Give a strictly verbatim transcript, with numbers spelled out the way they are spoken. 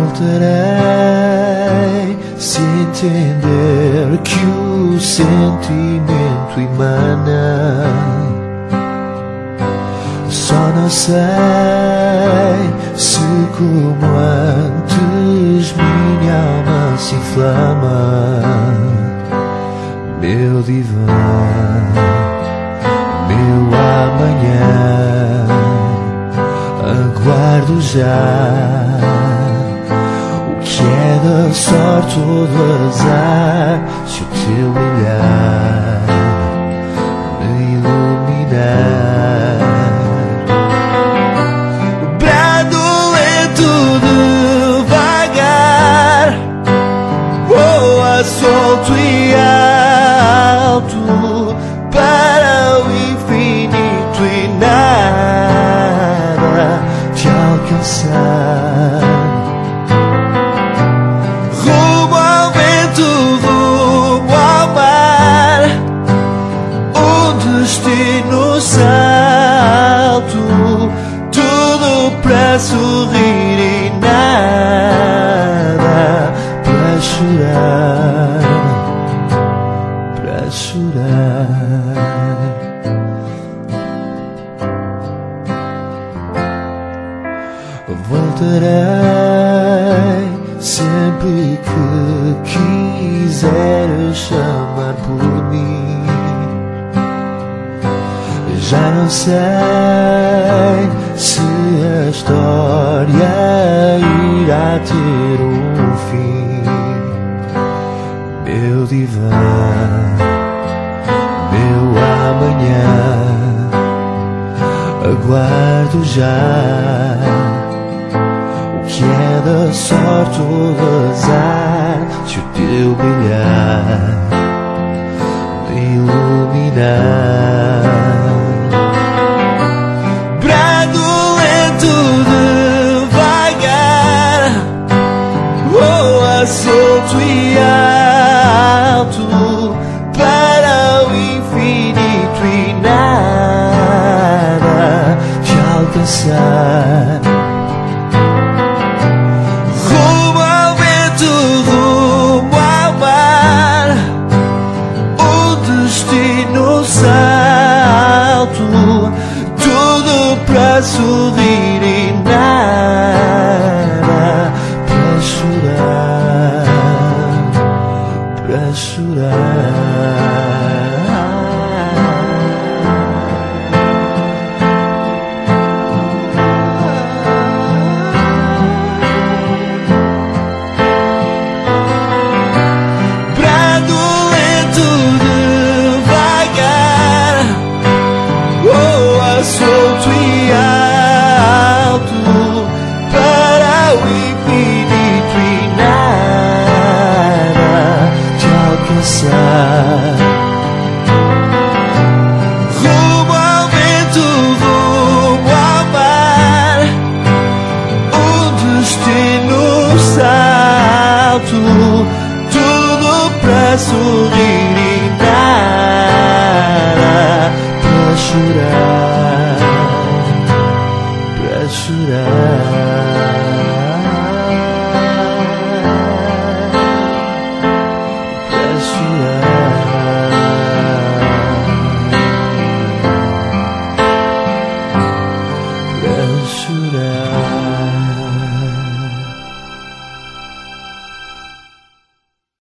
Voltarei se entender que o sentimento emana. Só não sei se como antes minha alma se inflama. Meu divã, meu amanhã, aguardo já. O que é da sorte ou do azar, se o teu olhar me iluminar. Brado lento devagar, voa solto e alto para o infinito e nada te alcançar. Rumo ao vento, rumo ao mar, um destino salto, tudo para sorrir e nada para chorar, para chorar. Voltarei sempre que quiseres chamar por mim. Já não sei se a história irá ter um fim. Meu divã, meu amanhã, aguardo já. O que é da sorte ou do azar, se o teu brilhar me iluminar. Brado lento devagar, voa solto e alto para o infinito e nada te alcançar. Rumo ao vento, rumo ao mar, um destino salto, tudo para sorrir e nada para chorar, para chorar. Solto e alto para o infinito e nada te alcançar. Rumo ao vento, rumo ao mar, um destino salto, tudo pra sorrir.